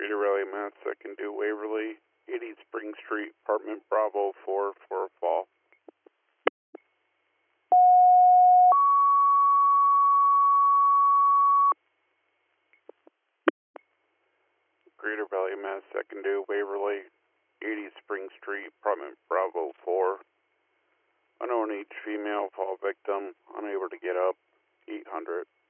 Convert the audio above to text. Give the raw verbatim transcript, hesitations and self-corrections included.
Greater Raleigh, Mass. Second to Waverly, eighty Spring Street, apartment Bravo four for a fall. Greater Valley, Mass. Second to Waverly, eighty Spring Street, apartment Bravo four. Unknown each female, fall victim, unable to get up, eight hundred.